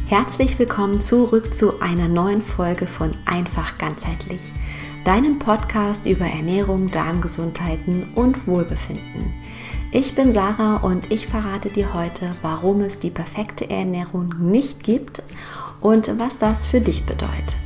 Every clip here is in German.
Herzlich willkommen zurück zu einer neuen Folge von Einfach ganzheitlich, deinem Podcast über Ernährung, Darmgesundheiten und Wohlbefinden. Ich bin Sarah und ich verrate dir heute, warum es die perfekte Ernährung nicht gibt und was das für dich bedeutet.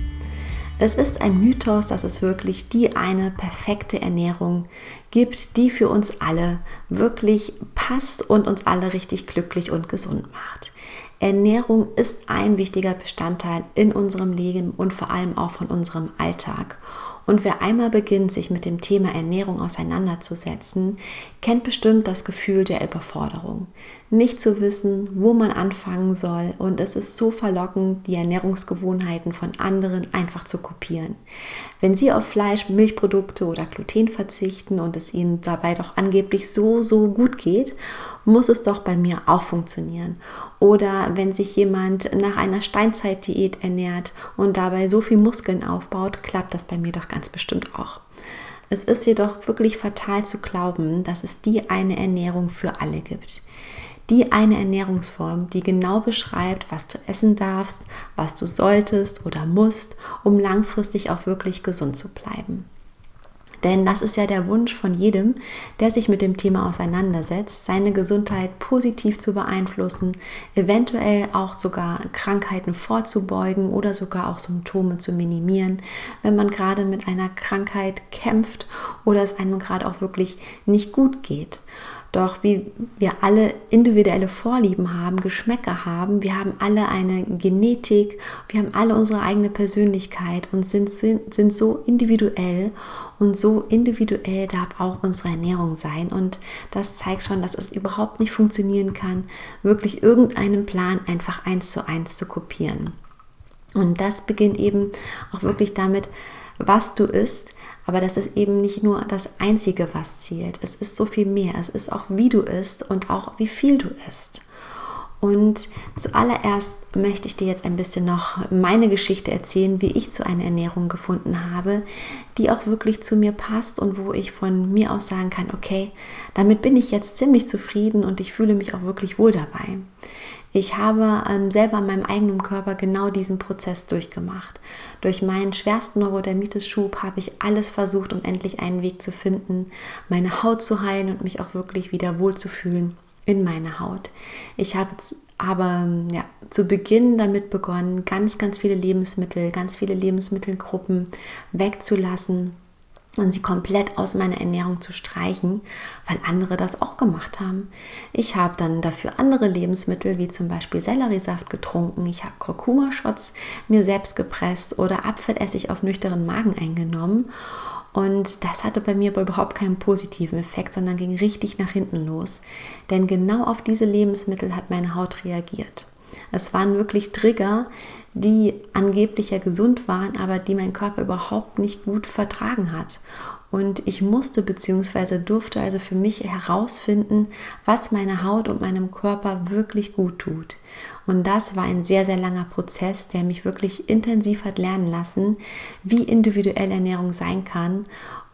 Es ist ein Mythos, dass es wirklich die eine perfekte Ernährung gibt, die für uns alle wirklich passt und uns alle richtig glücklich und gesund macht. Ernährung ist ein wichtiger Bestandteil in unserem Leben und vor allem auch von unserem Alltag. Und wer einmal beginnt, sich mit dem Thema Ernährung auseinanderzusetzen, kennt bestimmt das Gefühl der Überforderung. Nicht zu wissen, wo man anfangen soll, und es ist so verlockend, die Ernährungsgewohnheiten von anderen einfach zu kopieren. Wenn sie auf Fleisch, Milchprodukte oder Gluten verzichten und es ihnen dabei doch angeblich so gut geht, muss es doch bei mir auch funktionieren. Oder wenn sich jemand nach einer Steinzeitdiät ernährt und dabei so viel Muskeln aufbaut, klappt das bei mir doch ganz bestimmt auch. Es ist jedoch wirklich fatal zu glauben, dass es die eine Ernährung für alle gibt. Die eine Ernährungsform, die genau beschreibt, was du essen darfst, was du solltest oder musst, um langfristig auch wirklich gesund zu bleiben. Denn das ist ja der Wunsch von jedem, der sich mit dem Thema auseinandersetzt, seine Gesundheit positiv zu beeinflussen, eventuell auch sogar Krankheiten vorzubeugen oder sogar auch Symptome zu minimieren, wenn man gerade mit einer Krankheit kämpft oder es einem gerade auch wirklich nicht gut geht. Doch wie wir alle individuelle Vorlieben haben, Geschmäcker haben, wir haben alle eine Genetik, wir haben alle unsere eigene Persönlichkeit und sind so individuell, und so individuell darf auch unsere Ernährung sein. Und das zeigt schon, dass es überhaupt nicht funktionieren kann, wirklich irgendeinen Plan einfach 1:1 zu kopieren. Und das beginnt eben auch wirklich damit, was du isst. Aber das ist eben nicht nur das Einzige, was zählt. Es ist so viel mehr. Es ist auch, wie du isst und auch, wie viel du isst. Und zuallererst möchte ich dir jetzt ein bisschen noch meine Geschichte erzählen, wie ich zu einer Ernährung gefunden habe, die auch wirklich zu mir passt und wo ich von mir aus sagen kann, okay, damit bin ich jetzt ziemlich zufrieden und ich fühle mich auch wirklich wohl dabei. Ich habe selber an meinem eigenen Körper genau diesen Prozess durchgemacht. Durch meinen schwersten Neurodermitis-Schub habe ich alles versucht, um endlich einen Weg zu finden, meine Haut zu heilen und mich auch wirklich wieder wohlzufühlen in meiner Haut. Ich habe aber zu Beginn damit begonnen, ganz viele Lebensmittelgruppen wegzulassen und sie komplett aus meiner Ernährung zu streichen, weil andere das auch gemacht haben. Ich habe dann dafür andere Lebensmittel, wie zum Beispiel Selleriesaft getrunken, ich habe Kurkuma-Shots mir selbst gepresst oder Apfelessig auf nüchternen Magen eingenommen. Und das hatte bei mir aber überhaupt keinen positiven Effekt, sondern ging richtig nach hinten los. Denn genau auf diese Lebensmittel hat meine Haut reagiert. Es waren wirklich Trigger, die angeblich ja gesund waren, aber die mein Körper überhaupt nicht gut vertragen hat. Und ich musste bzw. durfte also für mich herausfinden, was meiner Haut und meinem Körper wirklich gut tut. Und das war ein sehr langer Prozess, der mich wirklich intensiv hat lernen lassen, wie individuell Ernährung sein kann,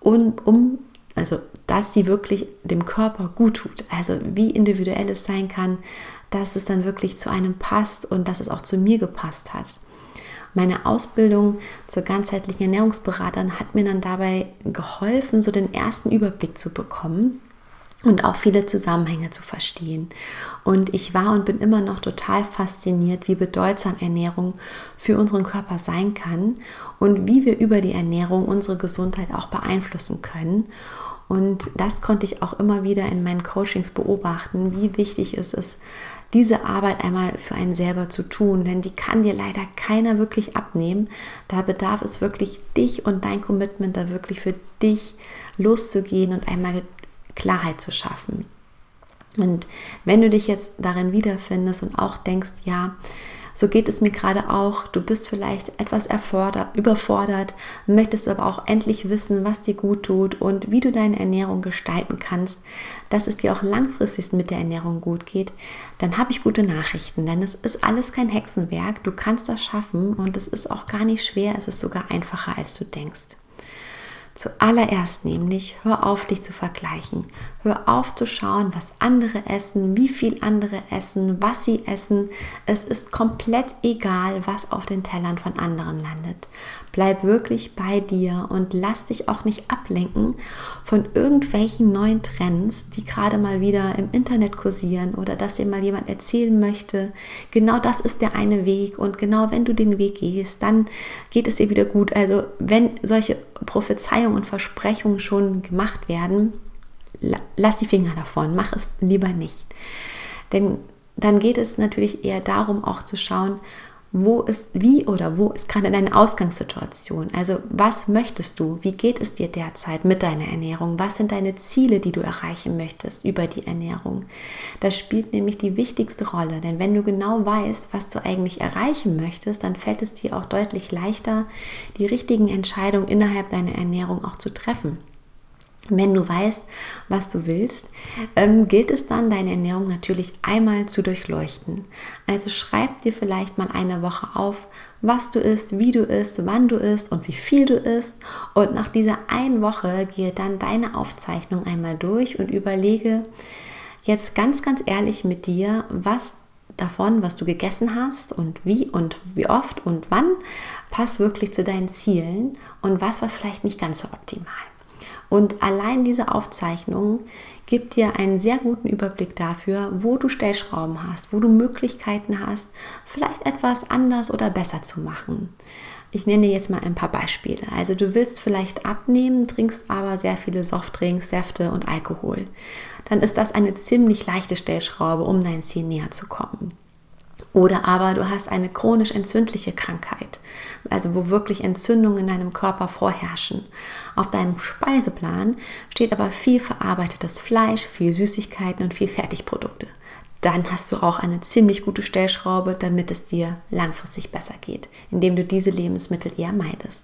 also dass sie wirklich dem Körper gut tut. Also wie individuell es sein kann, dass es dann wirklich zu einem passt und dass es auch zu mir gepasst hat. Meine Ausbildung zur ganzheitlichen Ernährungsberaterin hat mir dann dabei geholfen, so den ersten Überblick zu bekommen und auch viele Zusammenhänge zu verstehen. Und ich war und bin immer noch total fasziniert, wie bedeutsam Ernährung für unseren Körper sein kann und wie wir über die Ernährung unsere Gesundheit auch beeinflussen können. Und das konnte ich auch immer wieder in meinen Coachings beobachten, wie wichtig es ist, diese Arbeit einmal für einen selber zu tun, denn die kann dir leider keiner wirklich abnehmen. Da bedarf es wirklich dich und dein Commitment, da wirklich für dich loszugehen und einmal Klarheit zu schaffen. Und wenn du dich jetzt darin wiederfindest und auch denkst, ja, so geht es mir gerade auch, du bist vielleicht etwas überfordert, möchtest aber auch endlich wissen, was dir gut tut und wie du deine Ernährung gestalten kannst, dass es dir auch langfristig mit der Ernährung gut geht, dann habe ich gute Nachrichten, denn es ist alles kein Hexenwerk, du kannst das schaffen und es ist auch gar nicht schwer, es ist sogar einfacher, als du denkst. Zuallererst nämlich, hör auf, dich zu vergleichen. Hör auf zu schauen, was andere essen, wie viel andere essen, was sie essen. Es ist komplett egal, was auf den Tellern von anderen landet. Bleib wirklich bei dir und lass dich auch nicht ablenken von irgendwelchen neuen Trends, die gerade mal wieder im Internet kursieren oder dass dir mal jemand erzählen möchte, genau das ist der eine Weg und genau wenn du den Weg gehst, dann geht es dir wieder gut. Also wenn solche Prophezeiungen und Versprechungen schon gemacht werden, lass die Finger davon, mach es lieber nicht. Denn dann geht es natürlich eher darum, auch zu schauen, wo ist gerade deine Ausgangssituation? Also was möchtest du? Wie geht es dir derzeit mit deiner Ernährung? Was sind deine Ziele, die du erreichen möchtest über die Ernährung? Das spielt nämlich die wichtigste Rolle, denn wenn du genau weißt, was du eigentlich erreichen möchtest, dann fällt es dir auch deutlich leichter, die richtigen Entscheidungen innerhalb deiner Ernährung auch zu treffen. Wenn du weißt, was du willst, gilt es dann, deine Ernährung natürlich einmal zu durchleuchten. Also schreib dir vielleicht mal eine Woche auf, was du isst, wie du isst, wann du isst und wie viel du isst. Und nach dieser einen Woche gehe dann deine Aufzeichnung einmal durch und überlege jetzt ganz, ganz ehrlich mit dir, was davon, was du gegessen hast und wie oft und wann, passt wirklich zu deinen Zielen und was war vielleicht nicht ganz so optimal. Und allein diese Aufzeichnung gibt dir einen sehr guten Überblick dafür, wo du Stellschrauben hast, wo du Möglichkeiten hast, vielleicht etwas anders oder besser zu machen. Ich nenne dir jetzt mal ein paar Beispiele. Also du willst vielleicht abnehmen, trinkst aber sehr viele Softdrinks, Säfte und Alkohol. Dann ist das eine ziemlich leichte Stellschraube, um dein Ziel näher zu kommen. Oder aber du hast eine chronisch entzündliche Krankheit, also wo wirklich Entzündungen in deinem Körper vorherrschen. Auf deinem Speiseplan steht aber viel verarbeitetes Fleisch, viel Süßigkeiten und viel Fertigprodukte. Dann hast du auch eine ziemlich gute Stellschraube, damit es dir langfristig besser geht, indem du diese Lebensmittel eher meidest.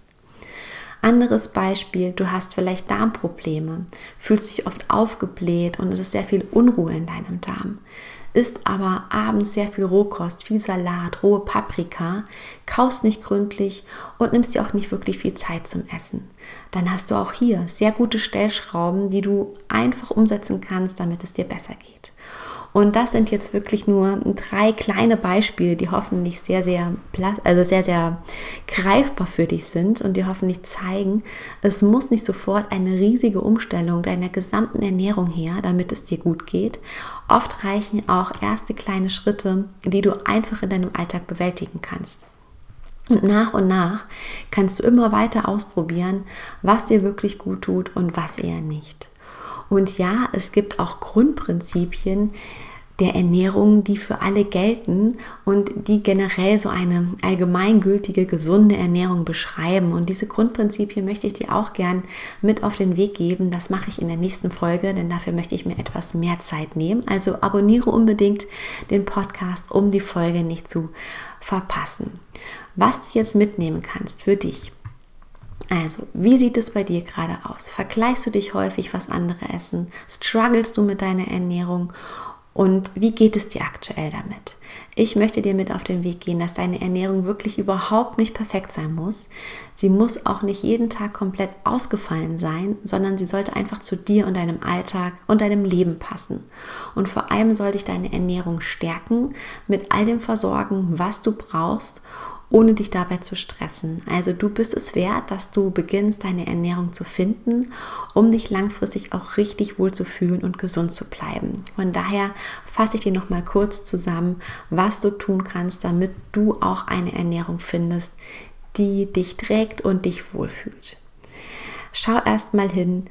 Anderes Beispiel, du hast vielleicht Darmprobleme, fühlst dich oft aufgebläht und es ist sehr viel Unruhe in deinem Darm. Isst aber abends sehr viel Rohkost, viel Salat, rohe Paprika, kaust nicht gründlich und nimmst dir auch nicht wirklich viel Zeit zum Essen. Dann hast du auch hier sehr gute Stellschrauben, die du einfach umsetzen kannst, damit es dir besser geht. Und das sind jetzt wirklich nur 3 kleine Beispiele, die hoffentlich sehr, sehr greifbar für dich sind und dir hoffentlich zeigen, es muss nicht sofort eine riesige Umstellung deiner gesamten Ernährung her, damit es dir gut geht. Oft reichen auch erste kleine Schritte, die du einfach in deinem Alltag bewältigen kannst. Und nach kannst du immer weiter ausprobieren, was dir wirklich gut tut und was eher nicht. Und ja, es gibt auch Grundprinzipien der Ernährung, die für alle gelten und die generell so eine allgemeingültige, gesunde Ernährung beschreiben. Und diese Grundprinzipien möchte ich dir auch gern mit auf den Weg geben. Das mache ich in der nächsten Folge, denn dafür möchte ich mir etwas mehr Zeit nehmen. Also abonniere unbedingt den Podcast, um die Folge nicht zu verpassen. Was du jetzt mitnehmen kannst für dich. Also, wie sieht es bei dir gerade aus? Vergleichst du dich häufig, was andere essen? Strugglest du mit deiner Ernährung? Und wie geht es dir aktuell damit? Ich möchte dir mit auf den Weg gehen, dass deine Ernährung wirklich überhaupt nicht perfekt sein muss. Sie muss auch nicht jeden Tag komplett ausgefallen sein, sondern sie sollte einfach zu dir und deinem Alltag und deinem Leben passen. Und vor allem soll dich deine Ernährung stärken, mit all dem versorgen, was du brauchst, ohne dich dabei zu stressen. Also du bist es wert, dass du beginnst, deine Ernährung zu finden, um dich langfristig auch richtig wohl zu fühlen und gesund zu bleiben. Von daher fasse ich dir nochmal kurz zusammen, was du tun kannst, damit du auch eine Ernährung findest, die dich trägt und dich wohlfühlt. Schau erst mal hin,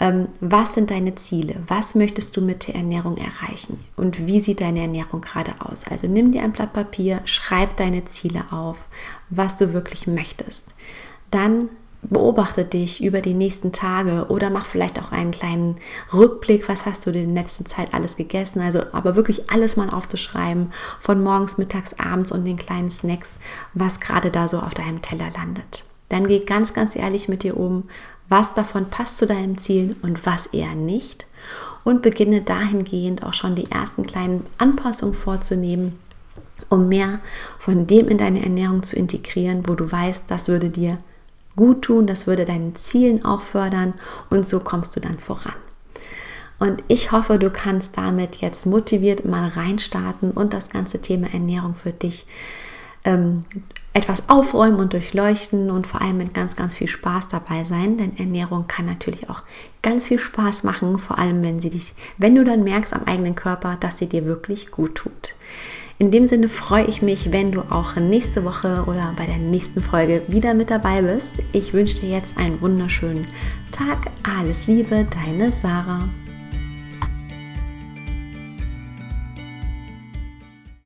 was sind deine Ziele? Was möchtest du mit der Ernährung erreichen? Und wie sieht deine Ernährung gerade aus? Also nimm dir ein Blatt Papier, schreib deine Ziele auf, was du wirklich möchtest. Dann beobachte dich über die nächsten Tage oder mach vielleicht auch einen kleinen Rückblick, was hast du in der letzten Zeit alles gegessen, also aber wirklich alles mal aufzuschreiben, von morgens, mittags, abends und den kleinen Snacks, was gerade da so auf deinem Teller landet. Dann geh ganz, ganz ehrlich mit dir um, was davon passt zu deinem Ziel und was eher nicht und beginne dahingehend auch schon die ersten kleinen Anpassungen vorzunehmen, um mehr von dem in deine Ernährung zu integrieren, wo du weißt, das würde dir gut tun, das würde deinen Zielen auch fördern und so kommst du dann voran. Und ich hoffe, du kannst damit jetzt motiviert mal reinstarten und das ganze Thema Ernährung für dich etwas aufräumen und durchleuchten und vor allem mit ganz, ganz viel Spaß dabei sein, denn Ernährung kann natürlich auch ganz viel Spaß machen, vor allem wenn du dann merkst am eigenen Körper, dass sie dir wirklich gut tut. In dem Sinne freue ich mich, wenn du auch nächste Woche oder bei der nächsten Folge wieder mit dabei bist. Ich wünsche dir jetzt einen wunderschönen Tag. Alles Liebe, deine Sarah.